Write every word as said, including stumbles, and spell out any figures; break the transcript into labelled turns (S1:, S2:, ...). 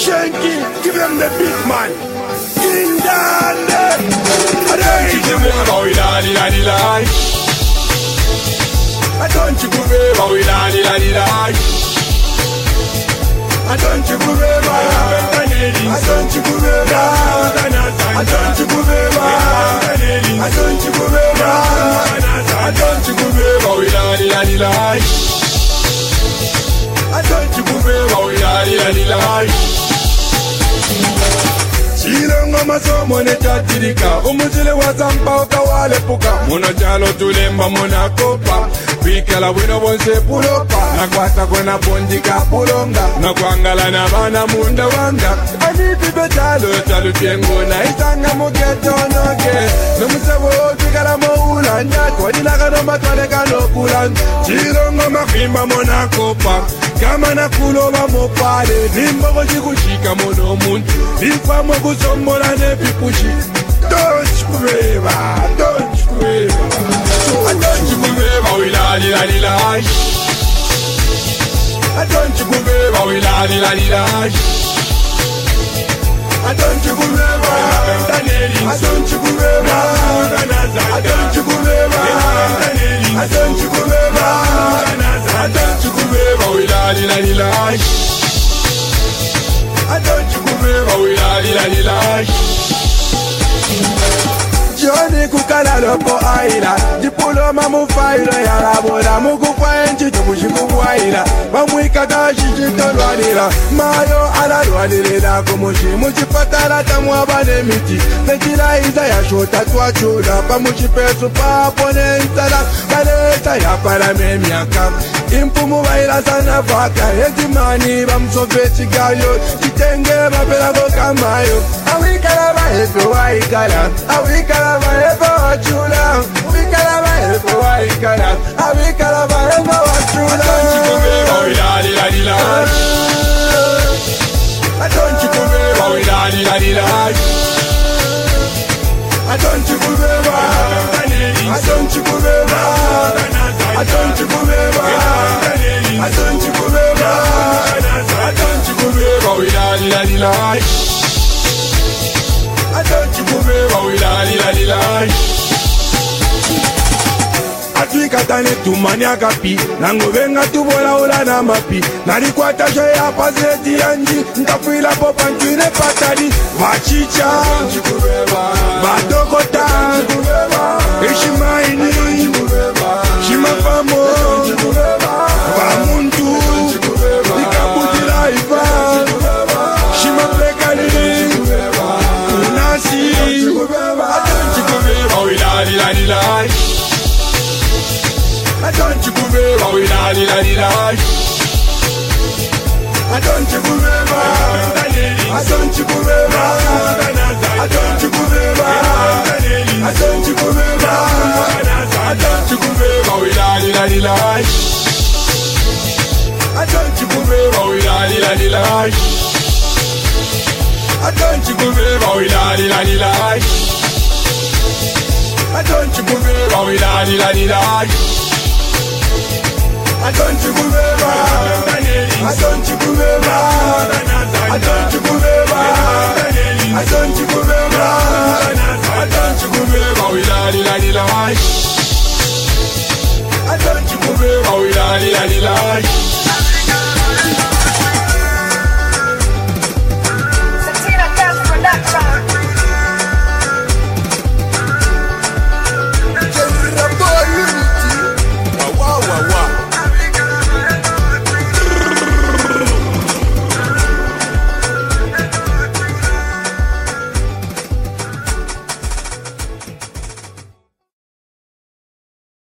S1: Shanky, give them the big man. In Dande. I don't you give me about it, daddy, daddy, daddy. I don't you give me about it, daddy, daddy, daddy. I don't you give me about it. I don't you give me about it. I don't you give me about it. I don't you give me about it. I don't you give me about it, daddy, daddy, daddy. I don't you give me about it, daddy, daddy, daddy. Chilongo masomo ne chatirika umuzile wazampa ukawale puka Muna jalo tulemba muna kopa Pikela wino bonse pulopa Nakwata kwena bondika pulonga Nakwangala na bana munda wanga Anipipe chalo chalo tiengo na isanga mugeto noge Numusewo pikala moula Nyat wadilaka no matwaleka no kulan Chilongo makimba muna kopa Kama na kuloba mopale Nimbogo jikushika mono muntu Nikwa mogu sombola ne pipushi Don't forever, don't forever I don't you forever, we la di la di la I don't you forever, we la di la di la I don't you forever, I don't you forever I don't you forever, I don't you forever I don't you forever, we la di la di la I don't you forever, we la di la di la Johnny kukala loko aila Diploma mufailo ya labola Mugu kwa enchi tumushiku waila Bamuika dashi jitolwanila Mayo ala lwanilila kumushi Muchipatala tamuabane miti Nekila iza ya shota tuachula Pamuchipesu papone nsala Kaleta ya parame miaka Impumu baila sana vaka Ezimani bamsoveti gayo Chitenge bapela kokamayo Awikala baefe waikala Awikala baefe wachula Awikala baefe waikala Awikala baefe wachula I don't you forever, we la di la di la I don't you forever, I don't you forever I don't you forever, I don't you forever I don't you forever, we la di la di la I don't you forever, we la di la di la Afrika tane tumani akapi Nango venga tubola ula na mapi Nalikwata shoye hapa zeti yanji Nkafuila popa nchwine patadi Vachicha Badokota Ishimaini Shimafamo Vamuntu Ikabutila ifa Shimapekali Unasi Atonchikubeba Wilali lali lali I don't you forever, we la di la di la I don't you forever, I don't you forever I don't you forever, I don't you forever I don't you forever, we la di la di la I don't you forever, we la di la di la I don't you forever, we la di la di la I don't you forever, we la di la di la I don't you forever, I don't you forever, I don't you forever, I don't you forever, I don't you forever, we la di la di la I don't you forever, we la di la di la